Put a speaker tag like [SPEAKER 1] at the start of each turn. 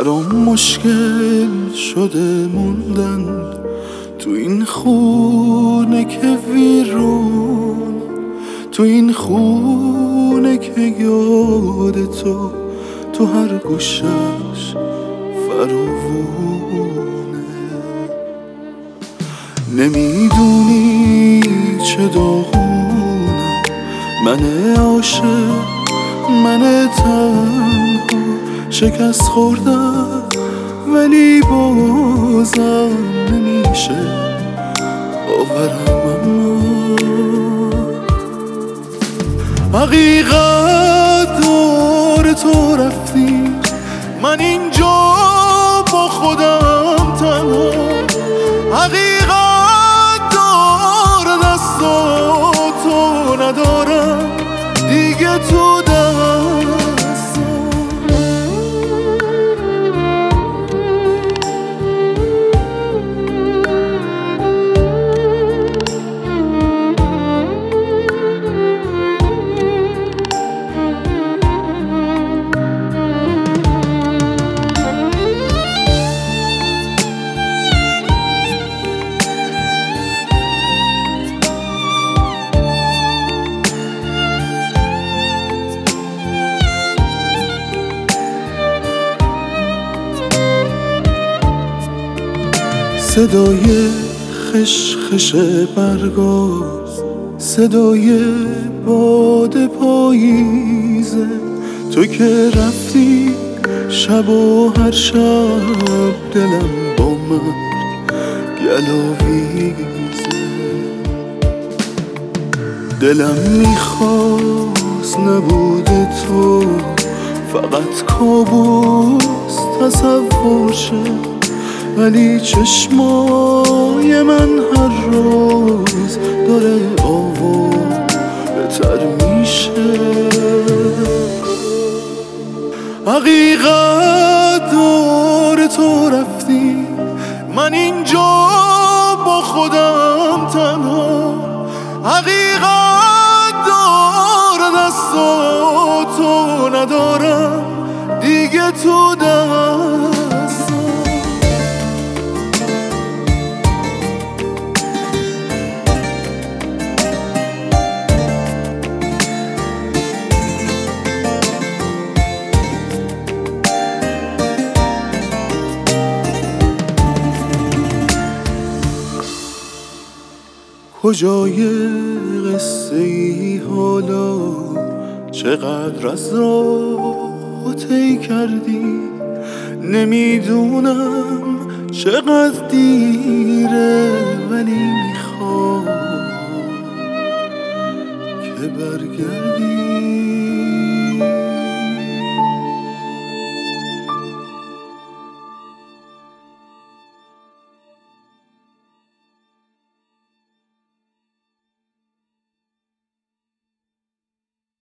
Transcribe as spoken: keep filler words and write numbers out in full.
[SPEAKER 1] برام مشکل شده موندن تو این خونه که ویرون، تو این خونه که یاد تو تو هر گوشش فراوونه. نمیدونی چه داغونم، من عاشق، من تنها، شکست خوردم ولی بازم نمیشه باورم. اما حقیقت داره تو رفتی، من اینجا با خودم تنها. حقیقت داره دستاتو ندارم دیگه تو دستم. صدای خشخش برگاز، صدای باد پاییزه، تو که رفتی شب و هر شب دلم با مرگ گلاویزه. دلم میخواست نبود تو فقط کابوس تصور شه، ولی چشمای من هر روز داره آوارتر میشه. حقیقت داره تو رفتی، من اینجا با خودم تنها. حقیقت داره دستاتو ندارم دیگه تو دستم. کجای قصه ای حالا، چقدر از راه طی کردی، نمیدونم چقدر دیره ولی میخوام که برگردی.